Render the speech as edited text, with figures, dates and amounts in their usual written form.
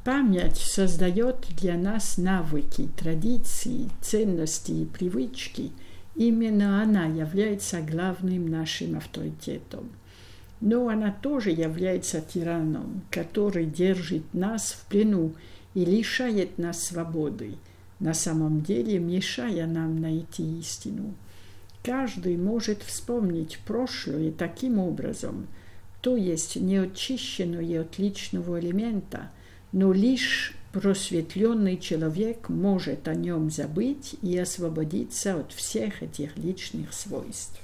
Память создает для нас навыки, традиции, ценности и привычки. Именно она является главным нашим авторитетом. Но она тоже является тираном, который держит нас в плену и лишает нас свободы, на самом деле мешая нам найти истину. Каждый может вспомнить прошлое таким образом, то есть не очищенное от личного элемента, но лишь просветленный человек может о нем забыть и освободиться от всех этих личных свойств.